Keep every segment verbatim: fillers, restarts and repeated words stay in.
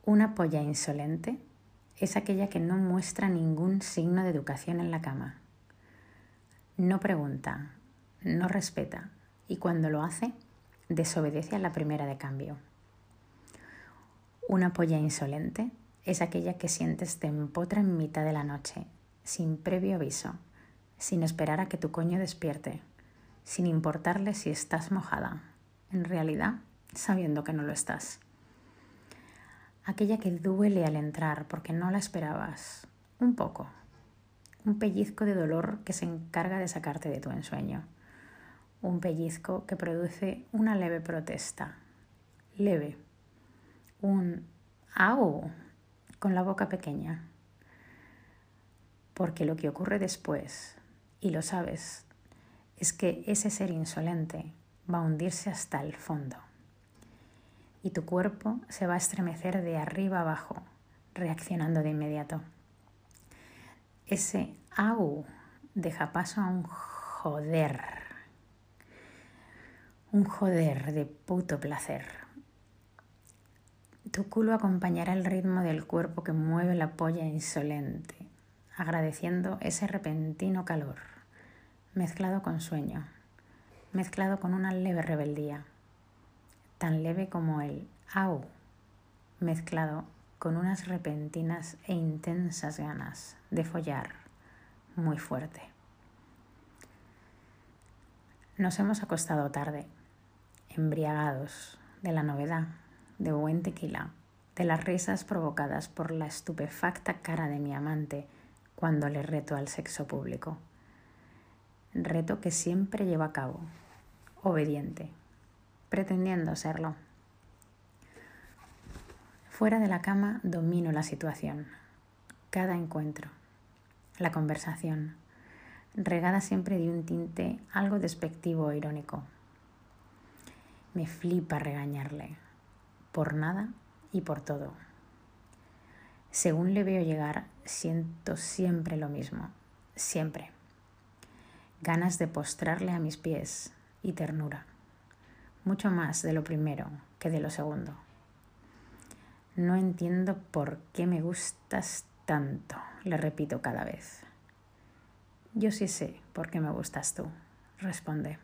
Una polla insolente es aquella que no muestra ningún signo de educación en la cama. No pregunta, no respeta y cuando lo hace, desobedece a la primera de cambio. Una polla insolente es aquella que sientes te empotra en mitad de la noche, sin previo aviso, sin esperar a que tu coño despierte, sin importarle si estás mojada, en realidad sabiendo que no lo estás. Aquella que duele al entrar porque no la esperabas, un poco, un pellizco de dolor que se encarga de sacarte de tu ensueño, un pellizco que produce una leve protesta, leve, un ¡au! Con la boca pequeña. Porque lo que ocurre después, y lo sabes, es que ese ser insolente va a hundirse hasta el fondo. Y tu cuerpo se va a estremecer de arriba abajo, reaccionando de inmediato. Ese ¡au! Deja paso a un joder. Un joder de puto placer. Tu culo acompañará el ritmo del cuerpo que mueve la polla insolente, agradeciendo ese repentino calor, mezclado con sueño, mezclado con una leve rebeldía, tan leve como el au, mezclado con unas repentinas e intensas ganas de follar muy fuerte. Nos hemos acostado tarde, embriagados de la novedad, de buen tequila, de las risas provocadas por la estupefacta cara de mi amante cuando le reto al sexo público. Reto que siempre lleva a cabo, obediente, pretendiendo serlo. Fuera de la cama domino la situación, cada encuentro, la conversación, regada siempre de un tinte algo despectivo o irónico. Me flipa regañarle, por nada y por todo. Según le veo llegar, siento siempre lo mismo, siempre. Ganas de postrarle a mis pies y ternura, mucho más de lo primero que de lo segundo. No entiendo por qué me gustas tanto, le repito cada vez. Yo sí sé por qué me gustas tú, responde.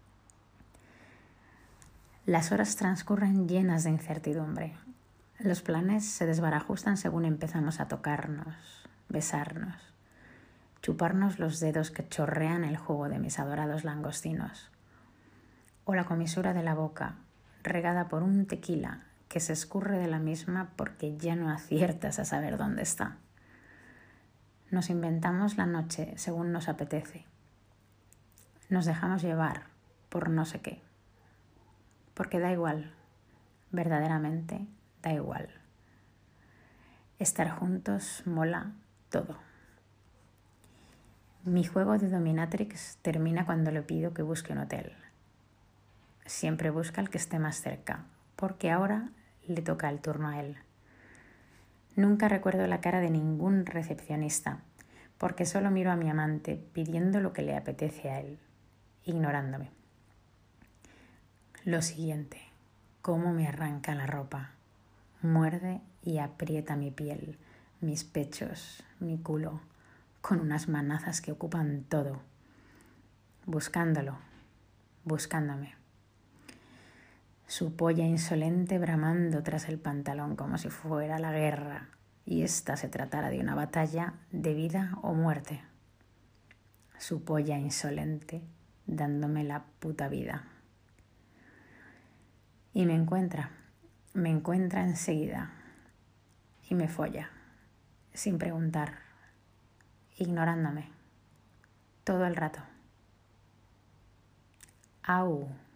Las horas transcurren llenas de incertidumbre. Los planes se desbarajustan según empezamos a tocarnos, besarnos, chuparnos los dedos que chorrean el jugo de mis adorados langostinos, o la comisura de la boca, regada por un tequila que se escurre de la misma porque ya no aciertas a saber dónde está. Nos inventamos la noche según nos apetece. Nos dejamos llevar por no sé qué. Porque da igual, verdaderamente da igual. Estar juntos mola todo. Mi juego de dominatrix termina cuando le pido que busque un hotel. Siempre busca el que esté más cerca, porque ahora le toca el turno a él. Nunca recuerdo la cara de ningún recepcionista, porque solo miro a mi amante pidiendo lo que le apetece a él, ignorándome. Lo siguiente, cómo me arranca la ropa, muerde y aprieta mi piel, mis pechos, mi culo, con unas manazas que ocupan todo, buscándolo, buscándome. Su polla insolente bramando tras el pantalón como si fuera la guerra y ésta se tratara de una batalla de vida o muerte. Su polla insolente dándome la puta vida. Y me encuentra, me encuentra enseguida y me folla, sin preguntar, ignorándome, todo el rato. Au.